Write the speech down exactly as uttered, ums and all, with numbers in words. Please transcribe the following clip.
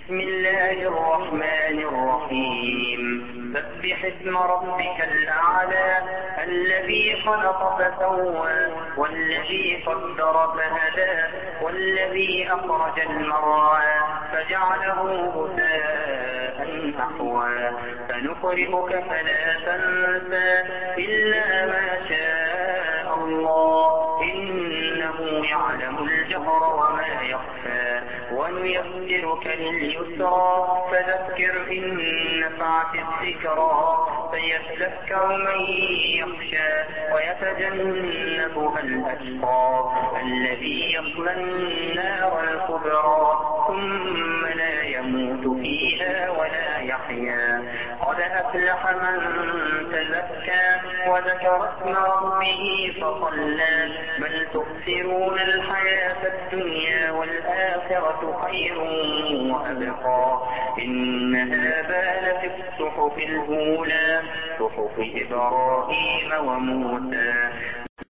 بسم الله الرحمن الرحيم سبح اسم ربك الأعلى الذي خلق فسوى والذي قدر فهدى والذي أخرج المرعى فجعله غثاء أحوى سنقرئك فلا تنسى إلا ما شاء الله إنه يعلم الجهر وما يخفى ونيسرك لليسرى فذكر إن نفعت الذكرى سيذكر من يخشى ويتجنبها الأشقى الذي يصلى النار الكبرى ثم لا يموت فيها ولا يحيا قد أفلح من تزكى وذكر اسم ربه فصلى بل تؤثرون الحياة الدنيا والآخرة خير وأبقى إن هذا لفي الصحف الأولى صحف إبراهيم وموسى